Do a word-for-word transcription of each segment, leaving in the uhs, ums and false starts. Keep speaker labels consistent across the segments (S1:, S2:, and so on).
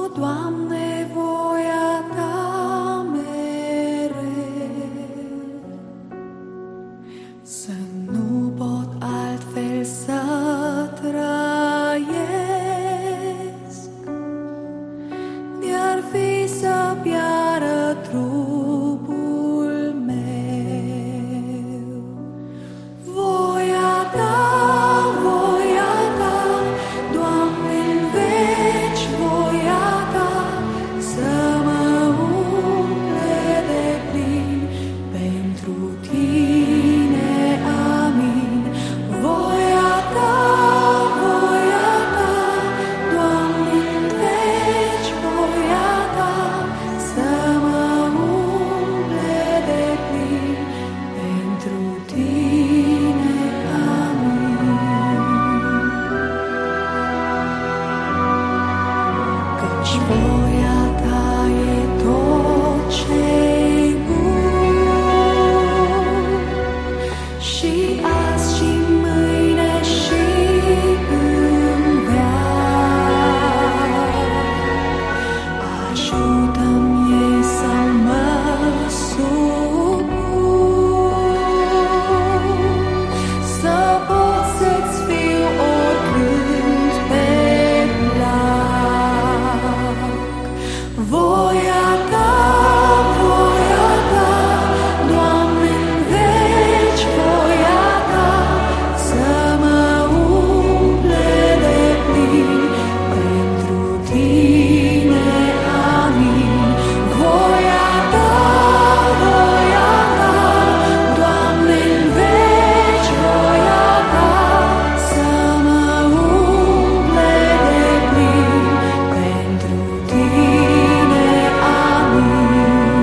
S1: Doamne, voia Ta mereu, să nu pot altfel să trăiesc, de-ar fi să piară trupul meu. Voia Ta, voia Ta, Doamne, în veci, voia Ta să mă umple de plin pentru Tine, amin. Voia Ta, voia Ta, Doamne, în veci, voia Ta să mă umple de plin pentru Tine, amin. Căci voia Ta e tot ce-i bun, și azi și mâine și în veac. Ajută-mi să mă supun, să pot să-ți fiu oricând pe plac. Voia Ta, voia Ta, Doamne, în veci, voia Ta să mă umple de plin pentru Tine, amin. Voia Ta, voia Ta, Doamne, în veci, voia Ta să mă umple de plin pentru Tine, amin.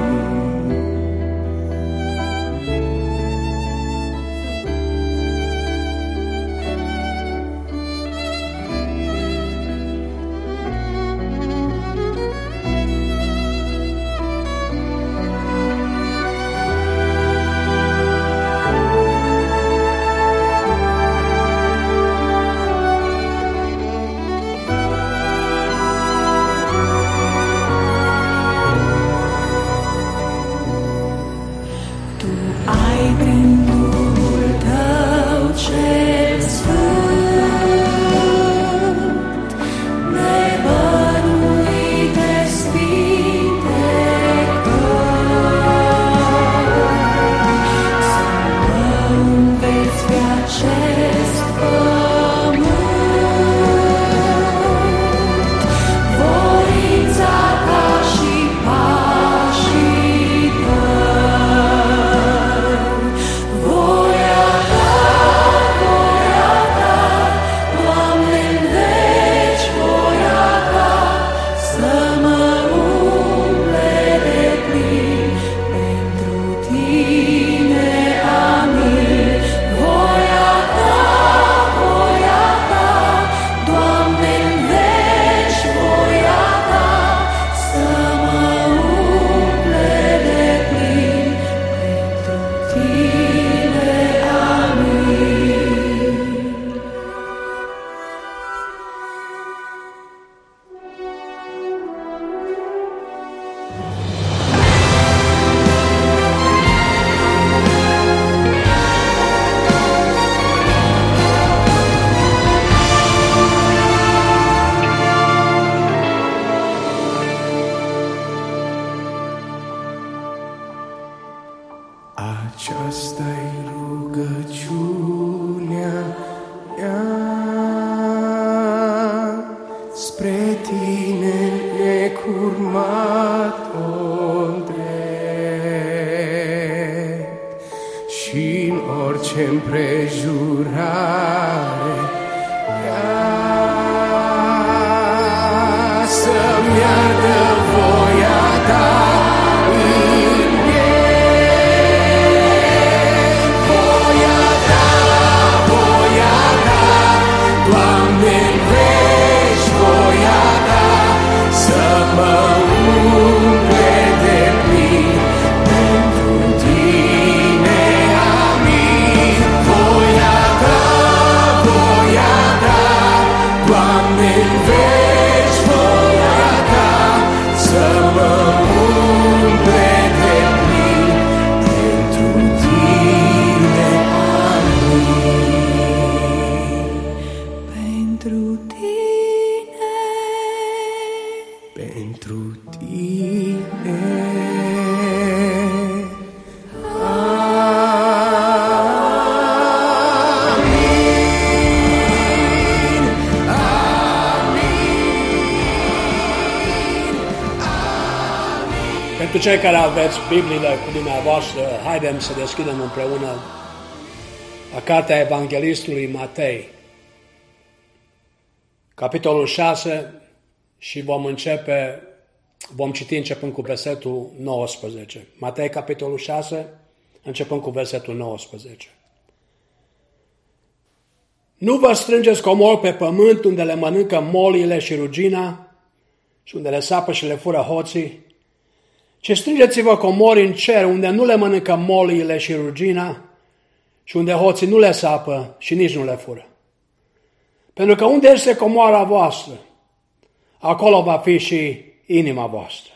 S1: Tu ai prin Duhul Tău cel sfânt nebănuite sfinte căi, să mă înveți pe acest pământ voința Ta și pașii Tăi. Voia Ta, voia Ta, Doamne, în veci, voia Ta să mă umple de plin pentru Tine, amin. Voia Ta, voia Ta, Doamne, în veci, voia Ta să mă umple de plin pentru Tine, amin.
S2: Aceasta-i rugăciunea mea spre Tine, necurmat drept, și-n orice împrejurare ia să-mi ardă voia Ta în Doamne, în veci, voia Ta să mă umple de plin pentru Tine, amin. Voia Ta, voia Ta, Doamne, în veci, voia pentru tine.
S3: Pentru cei care aveți Bibliile cu dumneavoastră, haidem să deschidem împreună la cartea Evanghelistului Matei, capitolul șase, și vom începe, vom citi începând cu versetul nouăsprezece. Matei, capitolul șase, începând cu versetul nouăsprezece. Nu vă strângeți comori pe pământ unde le mănâncă moliile și rugina și unde le sapă și le fură hoții, ci strângeți-vă comori în cer, unde nu le mănâncă moliile și rugina și unde hoții nu le sapă și nici nu le fură. Pentru că unde este comoara voastră, acolo va fi și inima voastră.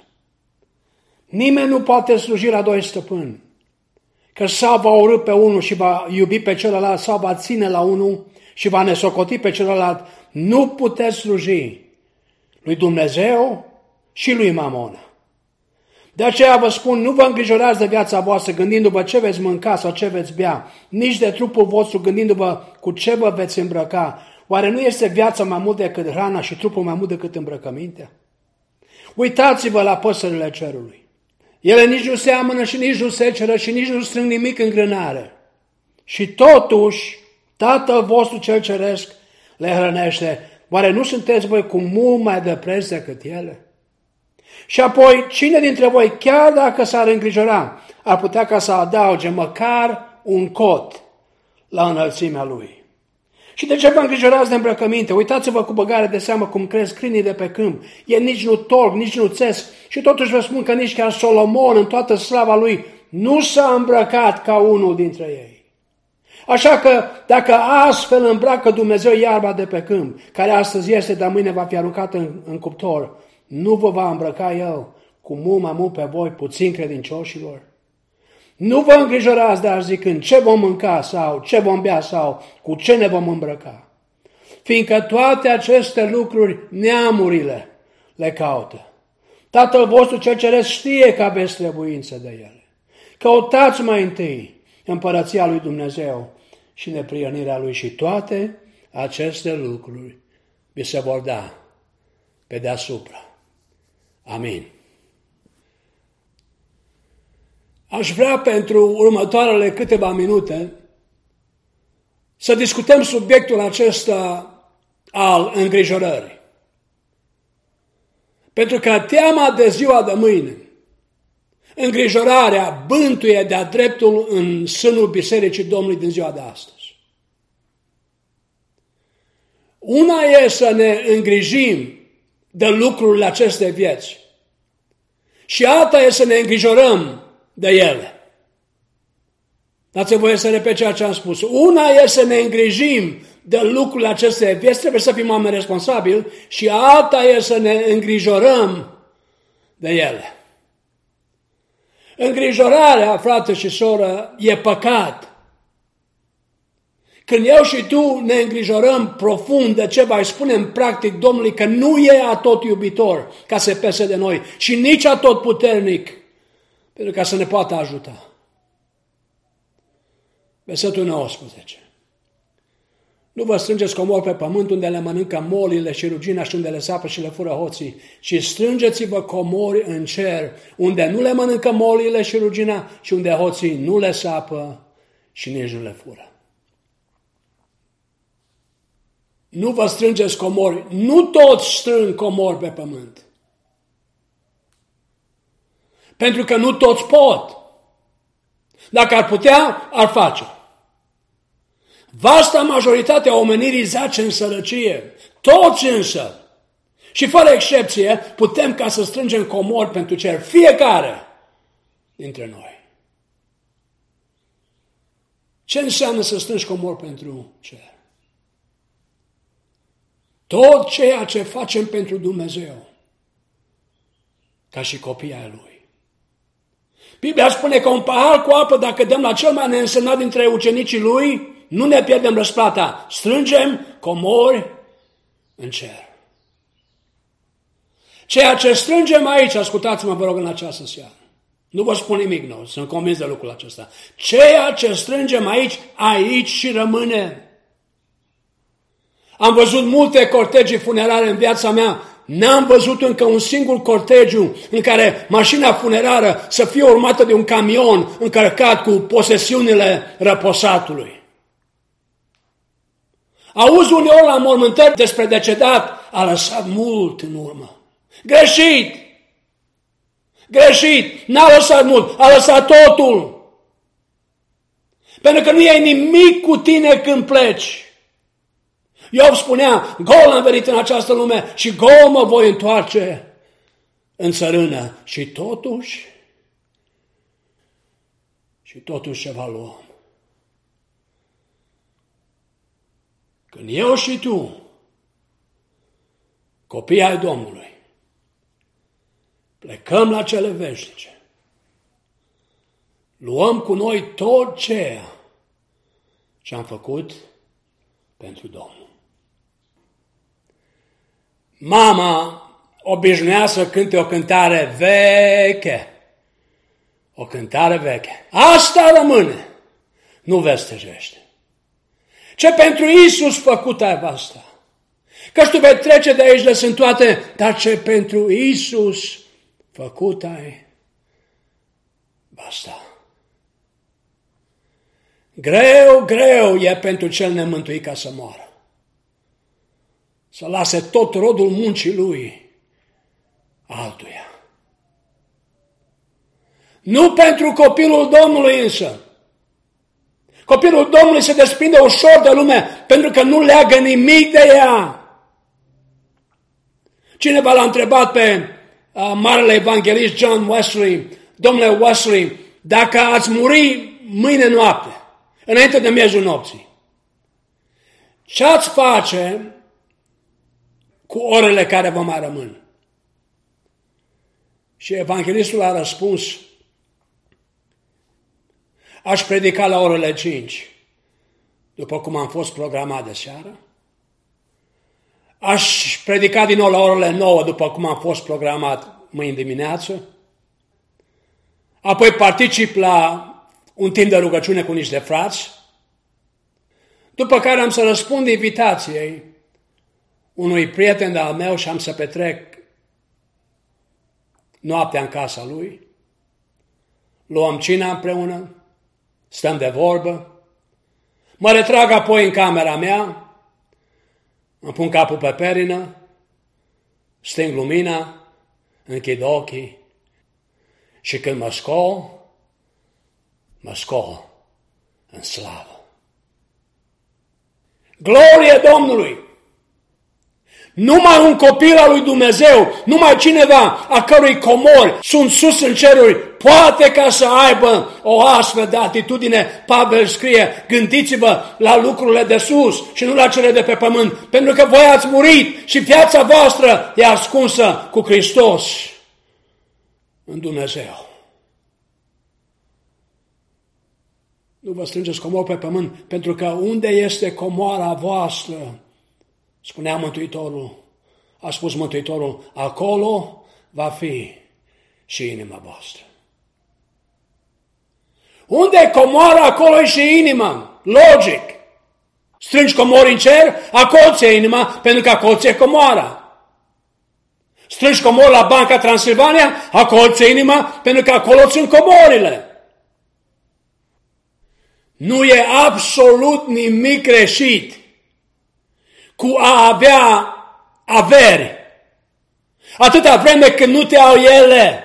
S3: Nimeni nu poate sluji la doi stăpâni, că sau va urî pe unul și va iubi pe celălalt, sau va ține la unul și va nesocoti pe celălalt. Nu puteți sluji lui Dumnezeu și lui Mamona. De aceea vă spun, nu vă îngrijorați de viața voastră gândindu-vă ce veți mânca sau ce veți bea, nici de trupul vostru gândindu-vă cu ce vă veți îmbrăca. Oare nu este viața mai mult decât hrana și trupul mai mult decât îmbrăcămintea? Uitați-vă la păsările cerului. Ele nici nu seamănă și nici nu seceră și nici nu strâng nimic în grânare. Și totuși, Tatăl vostru cel ceresc le hrănește. Oare nu sunteți voi cu mult mai de preț decât ele? Și apoi, cine dintre voi, chiar dacă s-ar îngrijora, ar putea ca să adauge măcar un cot la înălțimea lui? Și de ce vă îngrijorați de îmbrăcăminte? Uitați-vă cu băgare de seamă cum cresc câinii de pe câmp. Ei nici nu torc, nici nu țesc. Și totuși vă spun că nici chiar Solomon, în toată slava lui, nu s-a îmbrăcat ca unul dintre ei. Așa că, dacă astfel îmbracă Dumnezeu iarba de pe câmp, care astăzi este, dar mâine va fi aruncată în, în cuptor, nu vă va îmbrăca El cu mult mai mult pe voi, puțin credincioșilor? Nu vă îngrijorați, dar zicând, ce vom mânca sau ce vom bea sau cu ce ne vom îmbrăca. Fiindcă toate aceste lucruri neamurile le caută. Tatăl vostru cel ceresc știe că aveți trebuință de ele. Căutați mai întâi împărăția lui Dumnezeu și neprionirea lui și toate aceste lucruri vi se vor da pe deasupra. Amin. Aș vrea pentru următoarele câteva minute să discutăm subiectul acesta al îngrijorării. Pentru că teama de ziua de mâine, îngrijorarea bântuie de-a dreptul în sânul Bisericii Domnului din ziua de astăzi. Una e să ne îngrijim de lucrurile acestei vieți și alta e să ne îngrijorăm de ele. Dați-mi voie să repet ceea ce am spus. Una e să ne îngrijim de lucrurile acestei vieți, trebuie să fim oameni responsabili, și alta e să ne îngrijorăm de ele. Îngrijorarea, frate și soră, e păcat. Când eu și tu ne îngrijorăm profund de ceva, îi spunem practic Domnului că nu e atot iubitor ca să pese de noi și nici atot puternic pentru ca să ne poată ajuta. Versetul nouăsprezece. Nu vă strângeți comori pe pământ unde le mănâncă molile și rugina și unde le sapă și le fură hoții, ci strângeți-vă comori în cer, unde nu le mănâncă molile și rugina și unde hoții nu le sapă și nici nu le fură. Nu vă strângeți comori, nu toți strâng comori pe pământ. Pentru că nu toți pot. Dacă ar putea, ar face. Vasta majoritatea omenirii zace în sărăcie. Toți însă, și fără excepție, putem ca să strângem comori pentru cer. Fiecare dintre noi. Ce înseamnă să strângi comori pentru cer? Tot ceea ce facem pentru Dumnezeu, ca și copiii ai Lui. Biblia spune că un pahar cu apă, dacă dăm la cel mai neînsemnat dintre ucenicii Lui, nu ne pierdem răsplata. Strângem comori în cer. Ceea ce strângem aici, ascultați-mă, vă rog, în această seară. Nu vă spun nimic nou, sunt convins de lucrul acesta. Ceea ce strângem aici, aici și rămâne. Am văzut multe cortegii funerare în viața mea. N-am văzut încă un singur cortegiu în care mașina funerară să fie urmată de un camion încărcat cu posesiunile răposatului. Auzi uneori la mormântări despre decedat, a lăsat mult în urmă. Greșit! Greșit! N-a lăsat mult, a lăsat totul. Pentru că nu e nimic cu tine când pleci. Iov spunea, gol am venit în această lume și gol mă voi întoarce în țărână. Și totuși, și totuși ceva luăm. Când eu și tu, copii ai Domnului, plecăm la cele veșnice, luăm cu noi tot ceea ce am făcut pentru Domnul. Mama obișnuia să cânte o cântare veche. O cântare veche. Asta rămâne. Nu vestejește. Ce pentru Iisus făcut ai asta? Că tu vei trece de aici de sunt toate, dar ce pentru Iisus făcut ai basta. Greu, greu e pentru cel nemântuit ca să moară. Să lase tot rodul muncii lui altuia. Nu pentru copilul Domnului însă. Copilul Domnului se desprinde ușor de lume pentru că nu leagă nimic de ea. Cineva l-a întrebat pe uh, marele evanghelist John Wesley, domnule Wesley, dacă ați muri mâine noapte, înainte de miezul nopții, ce ați face cu orele care vă mai rămân? Și evanghelistul a răspuns, aș predica la orele cinci, după cum am fost programat de seară. Aș predica din nou la orele nouă, după cum am fost programat mâine dimineață. Apoi particip la un timp de rugăciune cu niște frați, după care am să răspund invitației unui prieten de-al meu și am să petrec noaptea în casa lui. Luăm cina împreună, stăm de vorbă, mă retrag apoi în camera mea, îmi pun capul pe perină, sting lumina, închid ochii și când mă scol, mă scol în slavă. Glorie Domnului! Numai un copil al lui Dumnezeu, numai cineva a cărui comori sunt sus în ceruri, poate ca să aibă o astfel de atitudine. Pavel scrie, gândiți-vă la lucrurile de sus și nu la cele de pe pământ, pentru că voi ați murit și viața voastră e ascunsă cu Hristos în Dumnezeu. Nu vă strângeți comori pe pământ, pentru că unde este comoara voastră, spunea Mântuitorul, a spus Mântuitorul, acolo va fi și inima voastră. Unde e comoara, acolo e și inima. Logic. Strângi comori în cer, acolo ți-e inima, pentru că acolo ți-e comoara. Strângi comori la Banca Transilvania, acolo ți-e inima, pentru că acolo sunt comorile. Nu e absolut nimic greșit cu a avea averi, atâta vreme când nu te au ele.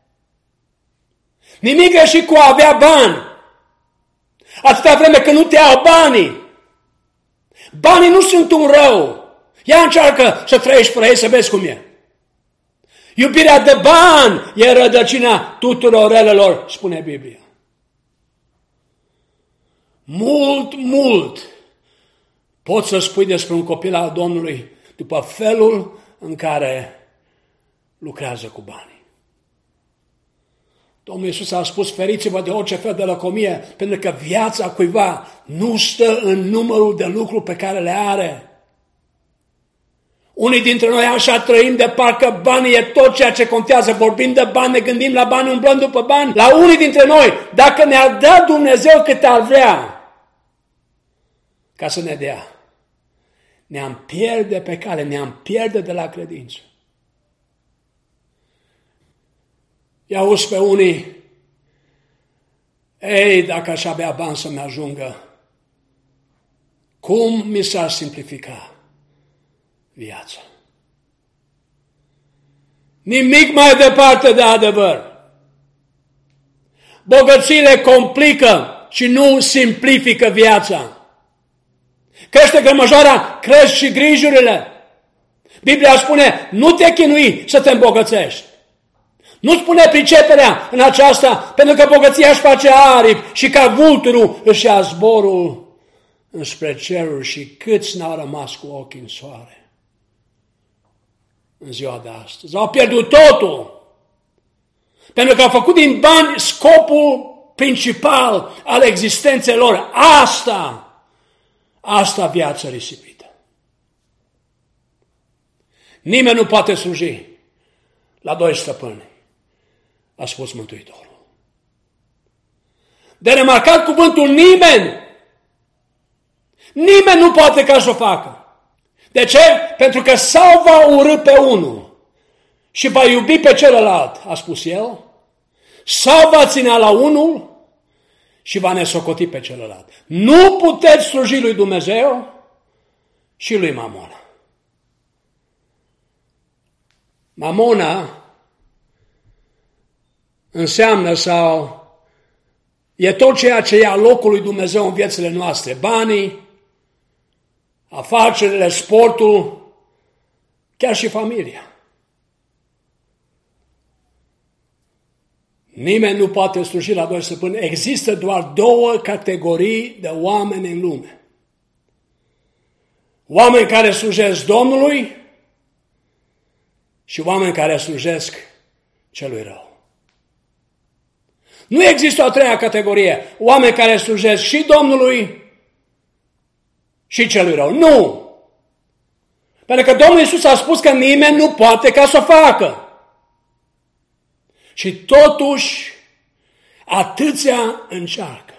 S3: Nimic greșit cu a avea bani, atâta vreme când nu te au banii. Banii nu sunt un rău. Ia încearcă să trăiești fără ei să vezi cum e. Iubirea de bani e rădăcina tuturor relelor, spune Biblia. Mult, mult poți să spui despre un copil al Domnului după felul în care lucrează cu banii. Domnul Iisus a spus, feriți-vă de orice fel de lăcomie, pentru că viața cuiva nu stă în numărul de lucruri pe care le are. Unii dintre noi așa trăim de parcă banii e tot ceea ce contează. Vorbim de bani, ne gândim la bani, umblăm după bani. La unii dintre noi, dacă ne-ar da Dumnezeu cât ar vrea ca să ne dea, ne-am pierde pe cale, ne-am pierde de la credință. I-auzi pe unii, ei, dacă aș avea bani să-mi ajungă, cum mi s-ar simplifica viața? Nimic mai departe de adevăr. Bogățiile complică și nu simplifică viața. Crește grămăjoara, crește și grijurile. Biblia spune, nu te chinui să te îmbogățești. Nu spune priceperea în aceasta, pentru că bogăția își face aripi și ca vulturul își ia zborul înspre ceruri și câți n-au rămas cu ochii în soare în ziua de astăzi. Au pierdut totul. Pentru că au făcut din bani scopul principal al existenței lor. Asta, asta viața risipită. Nimeni nu poate sluji la doi stăpâni, a spus Mântuitorul. De remarcat cuvântul nimeni. Nimeni nu poate ca să o facă. De ce? Pentru că sau va urî pe unul și va iubi pe celălalt, a spus el, sau va ținea la unul și va nesocoti pe celălalt. Nu puteți sluji lui Dumnezeu și lui Mamona. Mamona înseamnă sau e tot ceea ce ia locul lui Dumnezeu în viețile noastre. Banii, afacerile, sportul, chiar și familia. Nimeni nu poate sluji la doi stăpâni. Există doar două categorii de oameni în lume. Oameni care slujesc Domnului și oameni care slujesc celui rău. Nu există o a treia categorie. Oameni care slujesc și Domnului și celui rău. Nu! Pentru că Domnul Iisus a spus că nimeni nu poate ca să o facă. Și totuși, atâția încearcă.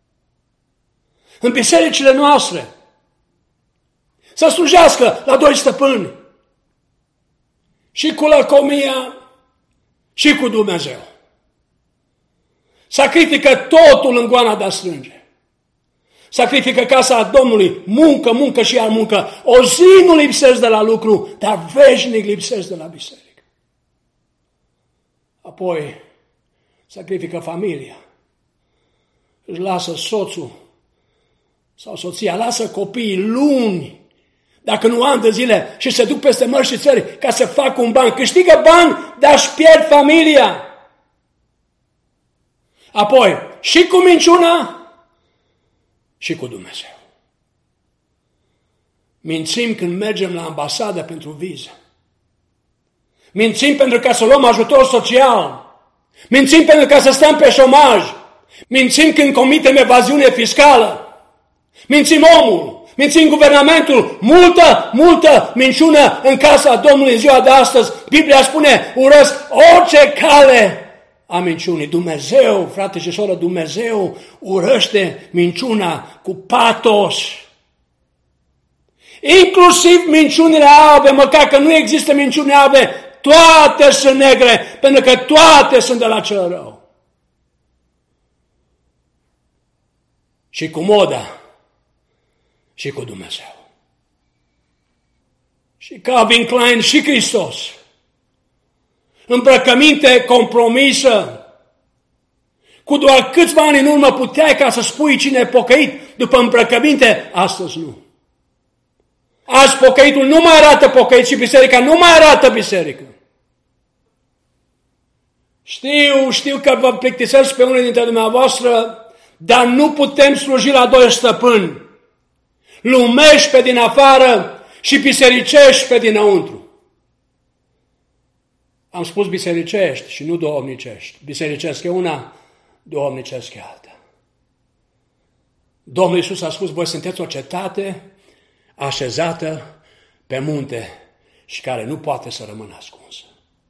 S3: În bisericile noastre, să slujească la doi stăpâni. Și cu lăcomia și cu Dumnezeu. Sacrifică totul în goana de a strânge. Sacrifică casa Domnului, muncă, muncă și iar muncă. O zi nu lipsesc de la lucru, dar veșnic lipsesc de la biserică. Apoi sacrifică familia. Își lasă soțul sau soția, lasă copiii luni, dacă nu ani de zile, și se duc peste mări și țări ca să facă un ban. Câștigă bani, dar își pierd familia. Apoi, și cu minciuna, și cu Dumnezeu. Mințim când mergem la ambasadă pentru viză. Mințim pentru ca să luăm ajutor social. Mințim pentru ca să stăm pe șomaj. Mințim când comitem evaziune fiscală. Mințim omul. Mințim guvernamentul. Multă, multă minciună în casa Domnului în ziua de astăzi. Biblia spune, urăsc orice cale a minciunii. Dumnezeu, frate și soră, Dumnezeu urăște minciuna cu patos. Inclusiv minciunile albe, măcar că nu există minciuni albe, toate sunt negre, pentru că toate sunt de la cel rău. Și cu moda, și cu Dumnezeu. Și Calvin Klein și Hristos. Îmbrăcăminte compromisă. Cu doar câțiva ani în urmă puteai ca să spui cine e pocăit după îmbrăcăminte, astăzi nu. Azi pocăitul nu mai arată pocăit și biserica nu mai arată biserică. Știu, știu că vă plictisesc pe unii dintre dumneavoastră, dar nu putem sluji la doi stăpâni. Lumești pe din afară și bisericești pe dinăuntru. Am spus bisericești și nu duhovnicești. Bisericesc e una, duhovnicesc e alta. Domnul Iisus a spus, voi sunteți o cetate așezată pe munte și care nu poate să rămână ascunsă.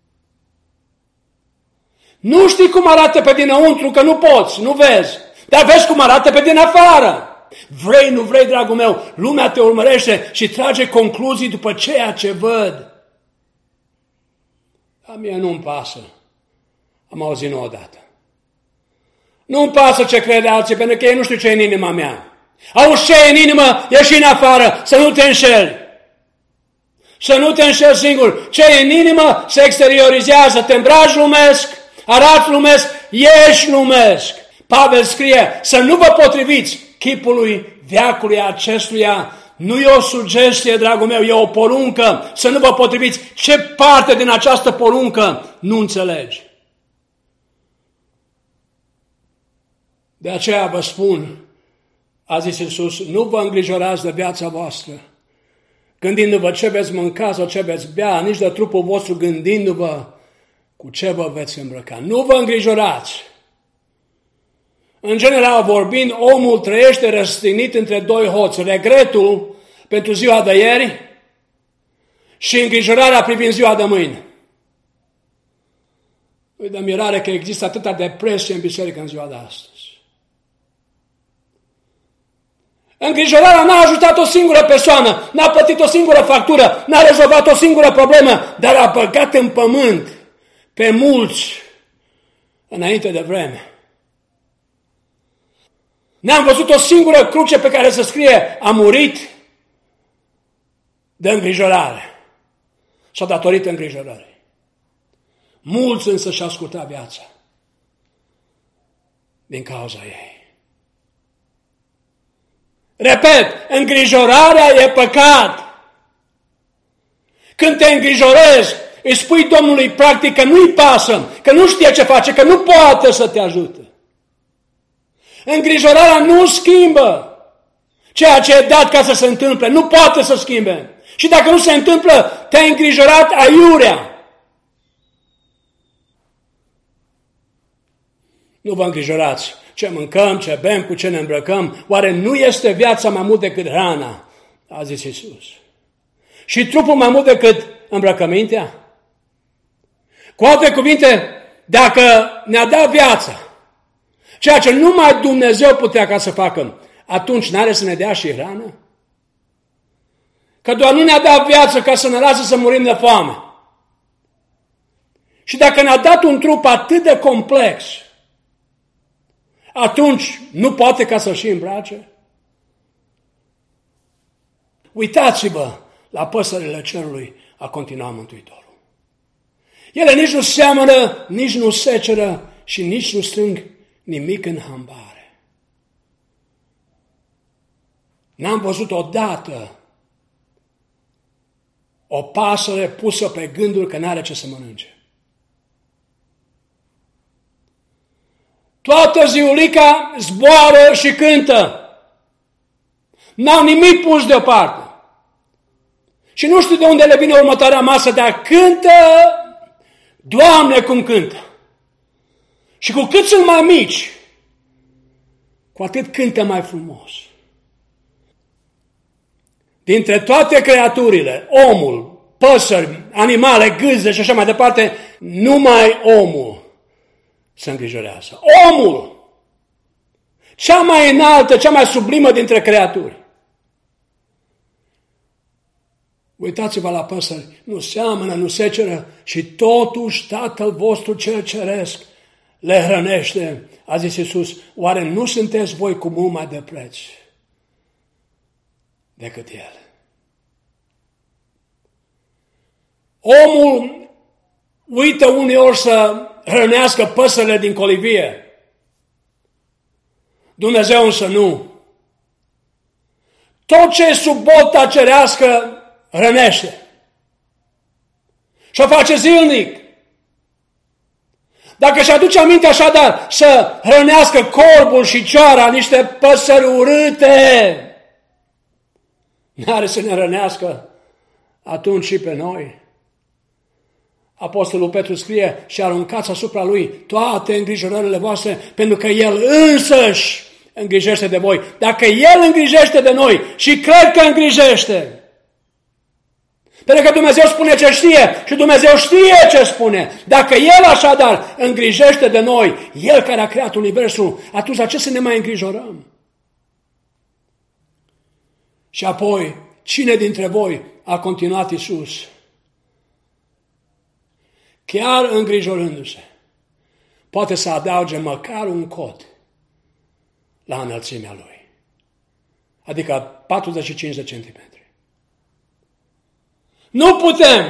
S3: Nu știi cum arată pe dinăuntru, că nu poți, nu vezi, dar vezi cum arată pe din afară. Vrei, nu vrei, dragul meu, lumea te urmărește și trage concluzii după ceea ce văd. A mie nu-mi pasă. Am auzit-o odată. Nu-mi pasă ce crede alții, pentru că ei nu știu ce e în inima mea. Auzi ce e în inimă, ieși în afară, să nu te înșeli. Să nu te înșeli singur. Ce e în inimă se exteriorizează, te îmbraci lumesc, arăți lumesc, ești lumesc. Pavel scrie să nu vă potriviți chipului veacului acestuia. Nu e o sugestie, dragul meu, e o poruncă să nu vă potriviți. Ce parte din această poruncă nu înțelegi? De aceea vă spun, a zis Iisus, nu vă îngrijorați de viața voastră, gândindu-vă ce veți mânca sau ce veți bea, nici de trupul vostru gândindu-vă cu ce vă veți îmbrăca. Nu vă îngrijorați. În general vorbind, omul trăiește răstignit între doi hoți, regretul pentru ziua de ieri și îngrijorarea privind ziua de mâine. Nu-i de mirare că există atâta depresie în biserică în ziua de astăzi. Îngrijorarea n-a ajutat o singură persoană, n-a plătit o singură factură, n-a rezolvat o singură problemă, dar a băgat în pământ pe mulți înainte de vreme. N-am văzut o singură cruce pe care să scrie a murit de îngrijorare sau datorită îngrijorării. Mulți însă și-au ascultat viața din cauza ei. Repet, îngrijorarea e păcat. Când te îngrijorezi, îi spui Domnului practic că nu-i pasă, că nu știe ce face, că nu poate să te ajute. Îngrijorarea nu schimbă ceea ce e dat ca să se întâmple. Nu poate să schimbe. Și dacă nu se întâmplă, te-ai îngrijorat aiurea. Nu vă îngrijorați ce mâncăm, ce bem, cu ce ne îmbrăcăm. Oare nu este viața mai mult decât hrana? A zis Iisus. Și trupul mai mult decât îmbrăcămintea? Cu alte cuvinte, dacă ne-a dat viața, ceea ce numai Dumnezeu putea ca să facă, atunci n-are să ne dea și hrană? Că doar nu ne-a dat viață ca să ne lasă să murim de foame. Și dacă ne-a dat un trup atât de complex, atunci nu poate ca să-l și îmbrace? Uitați-vă la păsările cerului, a continuat Mântuitorul. Ele nici nu seamănă, nici nu seceră și nici nu strâng nimic în hambare. N-am văzut odată o pasăre pusă pe gândul că n-are ce să mănânce. Toată ziulica zboară și cântă. N-au nimic pus deoparte. Și nu știu de unde le vine următoarea masă, dar cântă, Doamne, cum cântă. Și cu cât sunt mai mici, cu atât cântă mai frumos. Dintre toate creaturile, omul, păsări, animale, gâze și așa mai departe, numai omul se îngrijorează. Omul! Cea mai înaltă, cea mai sublimă dintre creaturi. Uitați-vă la păsări, nu seamănă, nu seceră și totuși Tatăl vostru cel ceresc le hrănește. A zis Iisus, oare nu sunteți voi cu mult mai de preț decât El? Omul uită uneori să hrănească păsările din colivie. Dumnezeu însă nu. Tot ce e sub bolta cerească hrănește. Și o face zilnic. Dacă își aduce aminte așadar să hrănească corbul și cioara, niște păsări urâte, n-are să ne hrănească atunci și pe noi. Apostolul Petru scrie și aruncați asupra lui toate îngrijorările voastre, pentru că El însăși îngrijește de voi. Dacă El îngrijește de noi și cred că îngrijește, Pentru că Dumnezeu spune ce știe și Dumnezeu știe ce spune. Dacă El așadar îngrijește de noi, El care a creat universul, atunci la ce să ne mai îngrijorăm? Și apoi, cine dintre voi, a continuat Iisus, chiar îngrijorându-se, poate să adauge măcar un cot la înălțimea Lui, adică patruzeci și cinci de centimetri. Nu putem!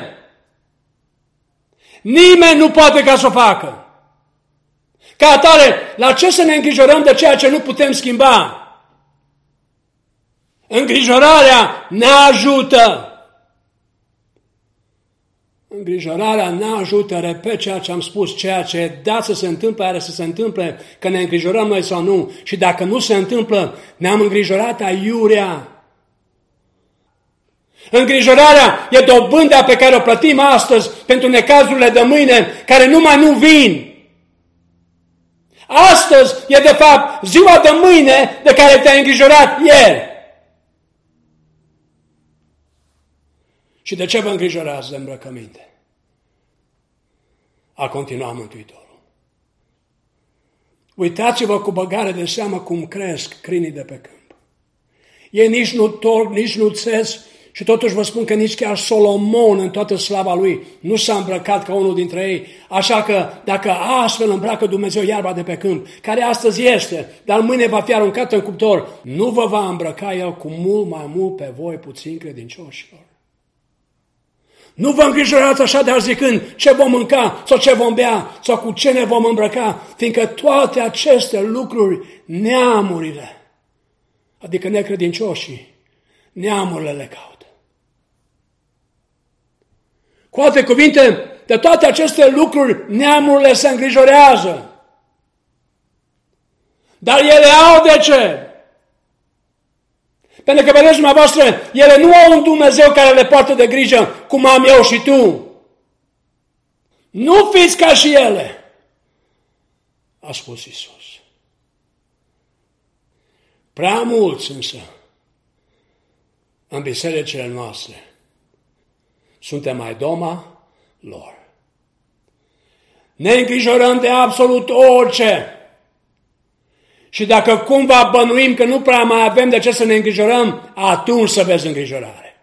S3: Nimeni nu poate ca să o facă. Ca atare, la ce să ne îngrijorăm de ceea ce nu putem schimba? Îngrijorarea ne ajută. Îngrijorarea ne ajută, repet ceea ce am spus, ceea ce e dat să se întâmple, are să se întâmple, că ne îngrijorăm noi sau nu. Și dacă nu se întâmplă, ne-am îngrijorat aiurea. Îngrijorarea e dobânda pe care o plătim astăzi pentru necazurile de mâine, care numai nu vin. Astăzi e de fapt ziua de mâine de care te-ai îngrijorat ieri. Și de ce vă îngrijorați de îmbrăcăminte? A continuat Mântuitorul. Uitați-vă cu băgare de seamă cum cresc crinii de pe câmp. Ei nici nu torc, nici nu țes și totuși vă spun că nici chiar Solomon în toată slava lui nu s-a îmbrăcat ca unul dintre ei. Așa că dacă astfel îmbracă Dumnezeu iarba de pe câmp, care astăzi este, dar mâine va fi aruncată în cuptor, nu vă va îmbrăca El cu mult mai mult pe voi puțin credincioșilor. Nu vă îngrijorați așadar zicând ce vom mânca sau ce vom bea sau cu ce ne vom îmbrăca, fiindcă toate aceste lucruri, neamurile, adică necredincioșii, neamurile le caută. Cu alte cuvinte, de toate aceste lucruri, neamurile se îngrijorează. Dar ele au de ce? Pentru că, vedeți dumneavoastră, ele nu au un Dumnezeu care le poartă de grijă, cum am eu și tu. Nu fiți ca și ele, a spus Iisus. Prea mulți însă, în bisericile noastre, suntem mai doma lor. Ne îngrijorăm de absolut orice. Și dacă cumva bănuim că nu prea mai avem de ce să ne îngrijorăm, atunci să vezi îngrijorare.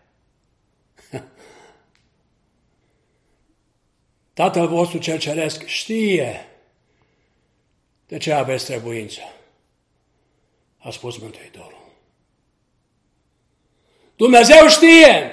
S3: Tatăl vostru cel ceresc știe de ce aveți trebuință, a spus Mântuitorul. Dumnezeu știe.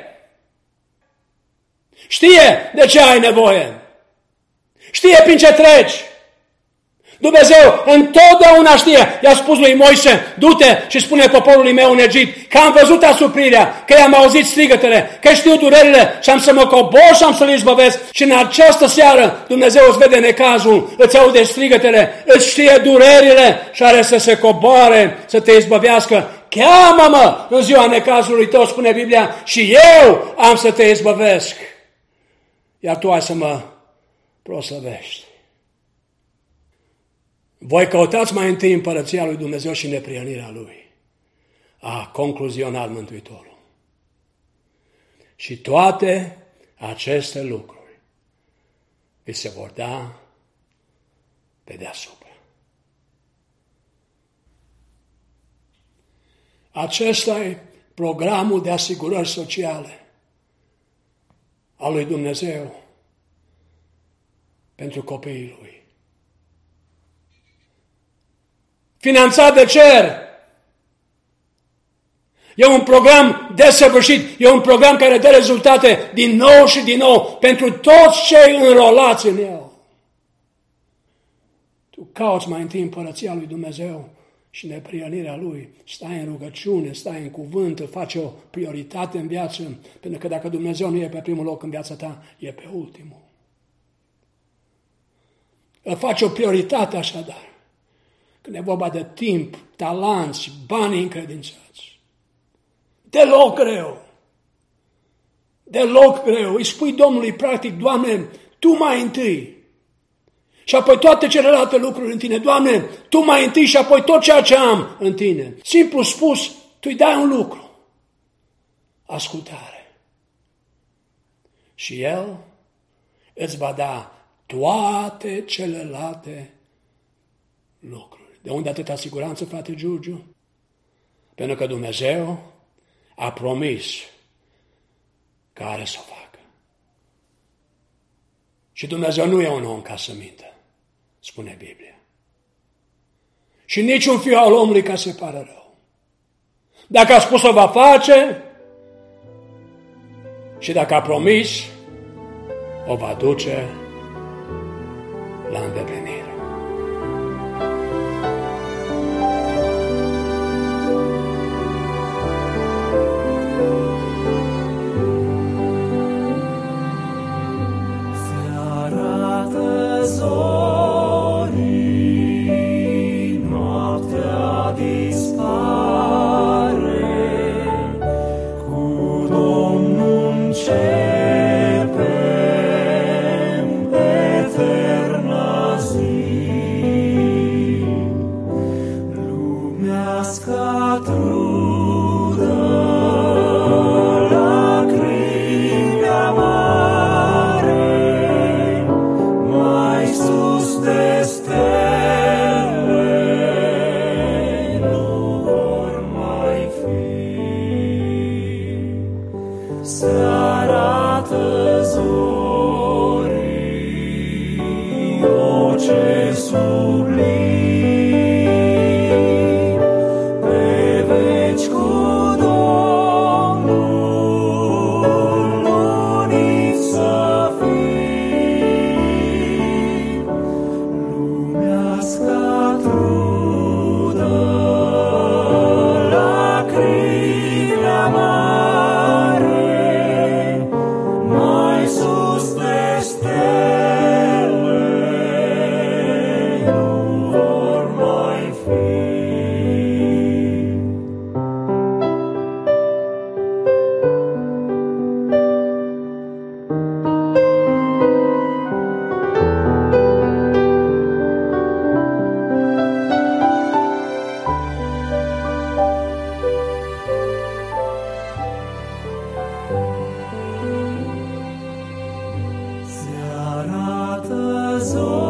S3: Știe de ce ai nevoie. Știe prin ce treci. Dumnezeu întotdeauna știe. I-a spus lui Moise, du-te și spune poporului meu în Egipt că am văzut asuprirea, că i-am auzit strigătele, că știu durerile și am să mă cobor și am să-l izbăvesc. Și în această seară Dumnezeu îți vede necazul, îți aude strigătele, îți știe durerile și are să se coboare, să te izbăvească. Cheamă-mă în ziua necazului tău, spune Biblia, și eu am să te izbăvesc. Iar tu ai să mă proslăvești. Voi căutați mai întâi împărăția lui Dumnezeu și neprionirea Lui. A concluzionat Mântuitorul. Și toate aceste lucruri vi se vor da pe deasupra. Acesta e programul de asigurări sociale al lui Dumnezeu pentru copiii Lui. Finanțat de cer. E un program desăvârșit, e un program care dă rezultate din nou și din nou pentru toți cei înrolați în el. Tu cauți mai întâi împărăția lui Dumnezeu și neprionirea Lui, stai în rugăciune, stai în cuvânt, îl faci o prioritate în viață, pentru că dacă Dumnezeu nu e pe primul loc în viața ta, e pe ultimul. Îl faci o prioritate așadar. Când e vorba de timp, talanți, bani încredințați. Deloc greu. Deloc greu. Îi spui Domnului practic, Doamne, Tu mai întâi. Și apoi toate celelalte lucruri în Tine. Doamne, Tu mai întâi și apoi tot ceea ce am în Tine. Simplu spus, Tu îi dai un lucru. Ascultare. și El îți va da toate celelalte lucruri. De unde atâta siguranță, frate Giurgiu? Pentru că Dumnezeu a promis că are să o facă. Și Dumnezeu nu e un om ca să mintă, spune Biblia. Și niciun fiu al omului ca să pară rău. Dacă a spus o va face și dacă a promis, o va duce la îndeplinire.
S1: So